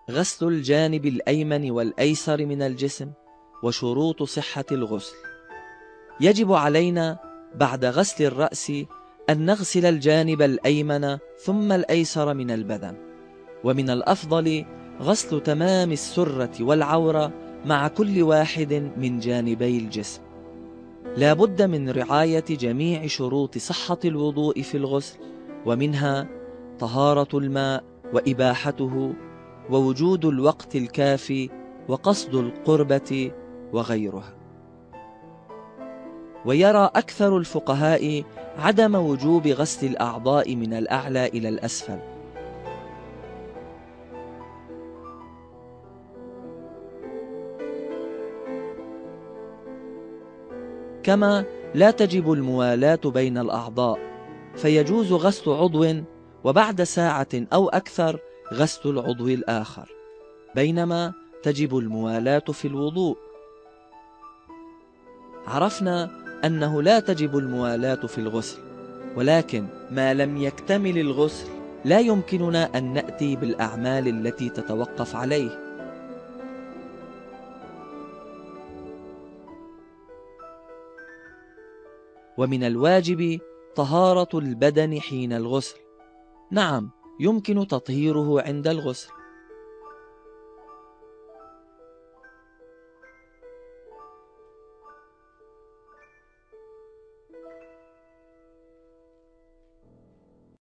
غسل الجانب الأيمن والأيسر من الجسم وشروط صحة الغسل. يجب علينا بعد غسل الرأس أن نغسل الجانب الأيمن ثم الأيسر من البدن، ومن الأفضل غسل تمام السرة والعورة مع كل واحد من جانبي الجسم. لا بد من رعاية جميع شروط صحة الوضوء في الغسل، ومنها طهارة الماء وإباحته، ووجود الوقت الكافي، وقصد القربة، وغيرها. ويرى أكثر الفقهاء عدم وجوب غسل الأعضاء من الأعلى إلى الأسفل. كما لا تجب الموالاة بين الأعضاء، فيجوز غسل عضو وبعد ساعة أو أكثر غسل العضو الآخر، بينما تجب الموالاة في الوضوء. عرفنا أنه لا تجب الموالاة في الغسل، ولكن ما لم يكتمل الغسل لا يمكننا أن نأتي بالأعمال التي تتوقف عليه. ومن الواجب طهارة البدن حين الغسل. نعم، يمكن تطهيره عند الغسل،